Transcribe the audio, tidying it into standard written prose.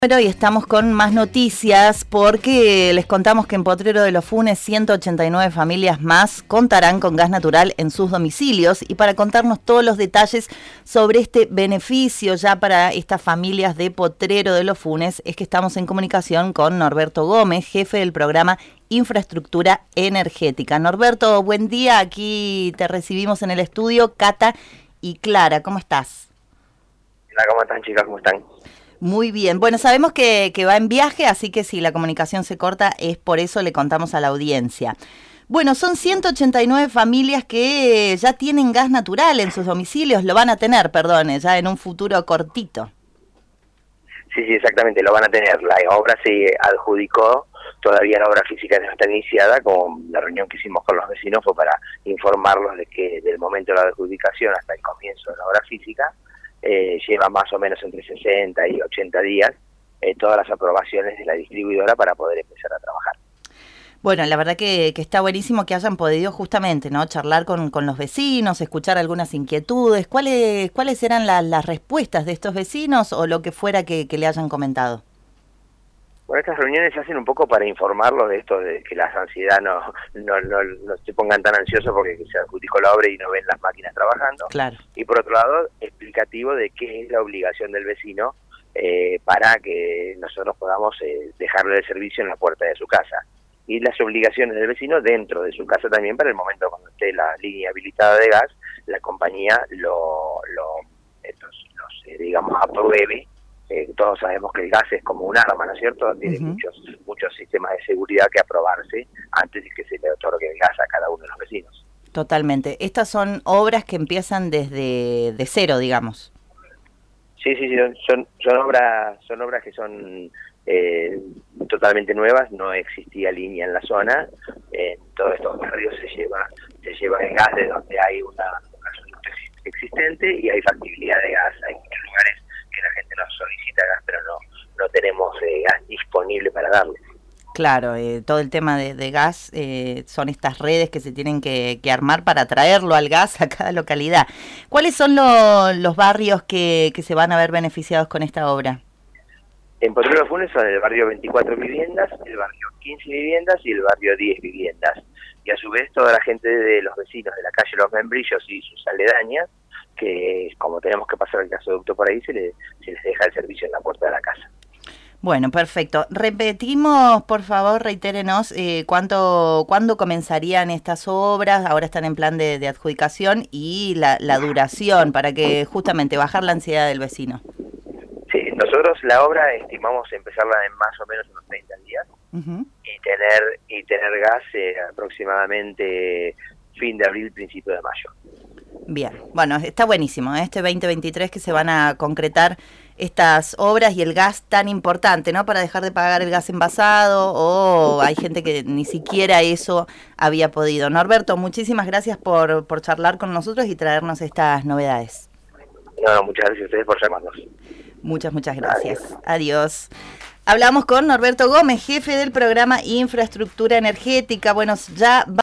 Bueno, y estamos con más noticias porque les contamos que en Potrero de los Funes 189 familias más contarán con gas natural en sus domicilios, y para contarnos todos los detalles sobre este beneficio ya para estas familias de Potrero de los Funes es que estamos en comunicación con Norberto Gómez, jefe del programa Infraestructura Energética. Norberto, buen día, aquí te recibimos en el estudio Cata y Clara, ¿cómo estás? Hola, ¿cómo están, chicas? ¿Cómo están? Muy bien. Bueno, sabemos que va en viaje, así que si la comunicación se corta es por eso, le contamos a la audiencia. Bueno, son 189 familias que ya tienen gas natural en sus domicilios, lo van a tener, perdone, ya en un futuro cortito. Sí, exactamente, lo van a tener. La obra se adjudicó, todavía la obra física no está iniciada, como la reunión que hicimos con los vecinos fue para informarlos de que del momento de la adjudicación hasta el comienzo de la obra física, lleva más o menos entre 60 y 80 días todas las aprobaciones de la distribuidora para poder empezar a trabajar. Bueno, la verdad que está buenísimo que hayan podido justamente, ¿no?, charlar con los vecinos, escuchar algunas inquietudes. ¿Cuáles eran las respuestas de estos vecinos o lo que fuera que le hayan comentado? Bueno, estas reuniones se hacen un poco para informarlos de esto, de que la ansiedad no se pongan tan ansiosos porque se adjudicó la obra y no ven las máquinas trabajando. Claro. Y por otro lado, explicativo de qué es la obligación del vecino para que nosotros podamos dejarle el servicio en la puerta de su casa. Y las obligaciones del vecino dentro de su casa también, para el momento cuando esté la línea habilitada de gas, la compañía digamos, apruebe. Todos sabemos que el gas es como un arma, ¿no es cierto? Tiene muchos sistemas de seguridad que aprobarse antes de que se le otorgue el gas a cada uno de los vecinos. Totalmente. Estas son obras que empiezan desde cero, digamos. Sí, son obras que son totalmente nuevas. No existía línea en la zona. En todos estos barrios se lleva el gas de donde hay una gasoducto existente y hay factibilidad de gas. Hay muchos lugares que la gente nos solicita gas, pero no tenemos gas disponible para darle. Claro, todo el tema de gas son estas redes que se tienen que armar para traerlo al gas a cada localidad. ¿Cuáles son los barrios que se van a ver beneficiados con esta obra? En Potrero de los Funes son el barrio 24 viviendas, el barrio 15 viviendas y el barrio 10 viviendas. Y a su vez toda la gente de los vecinos de la calle Los Membrillos y sus aledañas, que como tenemos que pasar el gasoducto por ahí, se les deja el servicio en la puerta de la casa. Bueno, perfecto. Repetimos, por favor, reitérenos cuándo comenzarían estas obras. Ahora están en plan de adjudicación, y la duración para que justamente bajar la ansiedad del vecino. Sí, nosotros la obra estimamos empezarla en más o menos unos 30 días y tener gas aproximadamente fin de abril, principio de mayo. Bien, bueno, está buenísimo, este 2023 que se van a concretar estas obras y el gas tan importante, ¿no?, para dejar de pagar el gas envasado, o hay gente que ni siquiera eso había podido. Norberto, muchísimas gracias por charlar con nosotros y traernos estas novedades. No, muchas gracias a ustedes por llamarnos. Muchas gracias. Adiós. Hablamos con Norberto Gómez, jefe del programa Infraestructura Energética. Bueno, ya